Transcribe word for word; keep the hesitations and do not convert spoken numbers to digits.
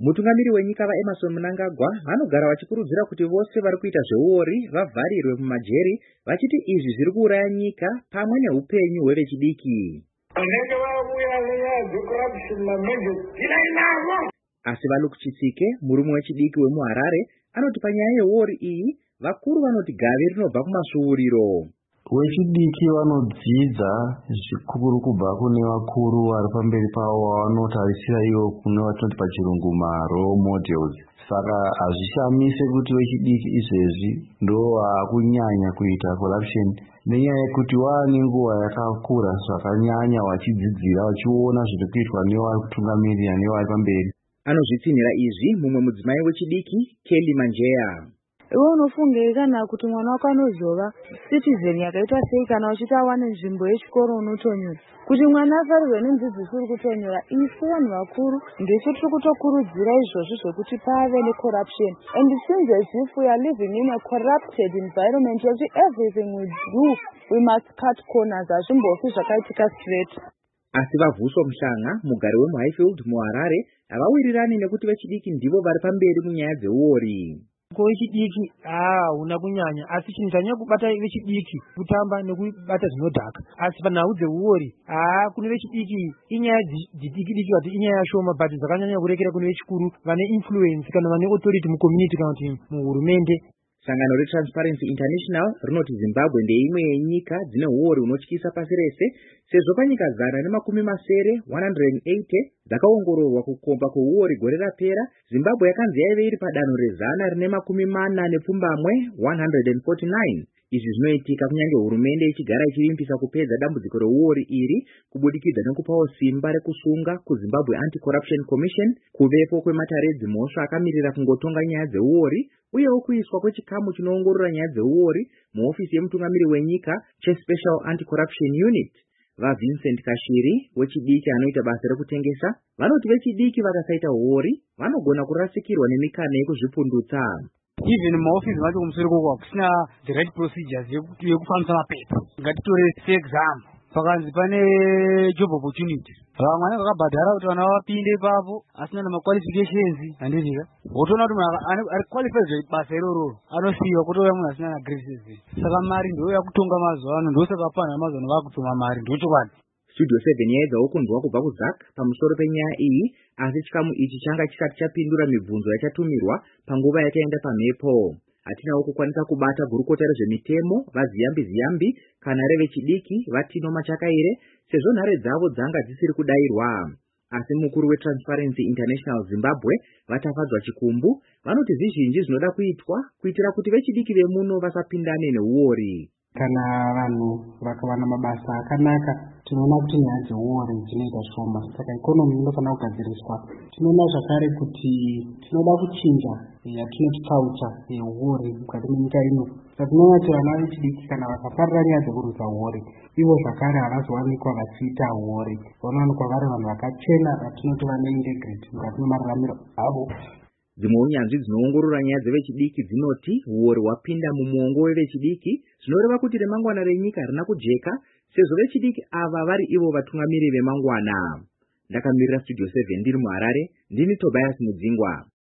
Mutungamiri wenyika vaEmmerson Mnangagwa vanogara vachikurudzira kuti vose vari kuita zveuori vavharirwe mumajeri, vachiti izvi zviri kuuraya nyika pamwe neupenyu hwevechidiki. Asi Valuku Chitsike, murume wechidiki wemuHarare, anoti panyaya yeuori iyi vakuru vanoti gave rinobva kumasvuuriro. Wechidiki vanodzidza zvikuru kubva kune vakuru vari pamberi pavo vanotarisira ivo kune vatinoti pachirungu marole models. Saka hazvishamise kuti wechidiki izvezvi ndo vakunyanya kuita corruption, nenyaya yekuti waane nguva yakakura zvakanyanya vachidzidzira vachiona zviri kuitwa nevari kutungamirira nevari pamberi. Anozvitsinhira izvi mumwe mudzimai wechidiki Kelly Manjeya. Iwe unofunge kana kuti mwana wako anozova citizen yakaitwa sei kana uchiti awane nzvimbo yechikoro unotonyora? Kuti mwana afarirwe nemudzidzisi uri kutonyora, isu vanhu vakuru ndisu tiri kutokurudzira izvozvo zvekuti pave necorruption. And since as if we are living in a corrupted environment, yekuti everything we do we must cut corners, hazvimbofi zvakaitika straight. Asi Vavhuso Mhlanga, mugari wemuHighfield muHarare, havawirirani nekuti vechidiki ndivo vari pamberi munyaya dzeuori. Ko vechidiki ah una kunyanya, asi chinhu chanyanya kubata vechidiki kutamba nekubata zvinodhaka. Asi panhau dzeuori ah kune vechidiki inyaya dzidiki diki kuti inyaya shoma, but zvakanyanya kurekera kune vechikuru vane influence kana vane authority mucommunity kana kuti muhurumende. Sangano reTransparency International rinoti Zimbabwe ndeimwe yenyika dzine uori hunotyisa pasi rese, sezvo panyika zana nemakumi masere one hundred eighty dzakaongororwa kukomba kweuori gore rapera, Zimbabwe yakanzi yaive iri padanho rezana rine makumi mana nepfumbamwe one hundred forty-nine. Izvi zvinoitika kunyange hurumende ichigara ichivimbisa kupedza dambudziko reuori iri kubudikidza nekupawo simba rekusunga kuZimbabwe Anti-Corruption Commission, kuvepo kwemataredi mhosva akamirira kungotonga nyaya dzeuori, uyewo kuiswa kwechikamu chinoongorora nyaya dzeuori muofisi yemutungamiri wenyika cheSpecial Anti-Corruption Unit. VaVincent Kashiri wechidiki anoita basa rekutengesa vanoti vechidiki vakasaita uori vanogona kurasikirwa nemikana yekuzvipundutsa. Even muoffice macho kumusoro koko kusina the right procedures yekufambisa mapepa. Ngatitore seexam pakanzi pane job opportunity, vamwe vanenge vakabhadhara kuti vana vapinde ipapo asina namaqualifications handizika, wotoona kuti munhu ari qualified basa iroro anosiyiwa kutouya munhu asina nagraces. Saka mari ndouya kutonga mazuva ano, ndosaka panha mazuva ano vakutuma mari, ndochokwadi. Studio seven yaedzawo kunzwa kubva kuZak pamusoro penyaya iyi, asi chikamu ichi changa chisati chapindura mibvunzo yachatumirwa panguva yataenda pamhepo. Hatinawo kukwanisa kubata gurukota rezvemitemo vaZiyambi Ziyambi kana revechidiki vaTino Machakaire, sezvo nhare dzavo dzanga dzisiri kudairwa. Asi mukuru weTransparency International Zimbabwe vatafadzwa chikumbu vanoti zvizhinji zvinoda kuitwa kuitira kuti vechidiki vemuno vasapindane neuori. Kana vanhu vakawana mabasa akanaka, tinoona kuti nyaya dzeuori dzinoita shoma, saka ikonomi inofanira kugadziriswa. Tinoona zvakare kuti tinoda kuchinja yatinoti culture yeuori mukati menyika ino. Saka tinoona kuti vana vechidiki kana vakafarira nyaya dzekurwisa uori, ivo zvakare havazowanikwa vachiita uori, vanowanikwa vari vanhu vakachena vatinoti vane integrity mukati memararamiro avo. Dzimwe unyanzvi dzinoongorora nyaya dzevechidiki dzinoti uori hwapinda mumuongo wevechidiki, zvinoreva kuti remangwana renyika harina kujeka, sezvo vechidiki ava vari ivo vatungamiri vemangwana. Ndakamirira Studio seven ndiri muHarare, ndini Tobias Mudzingwa.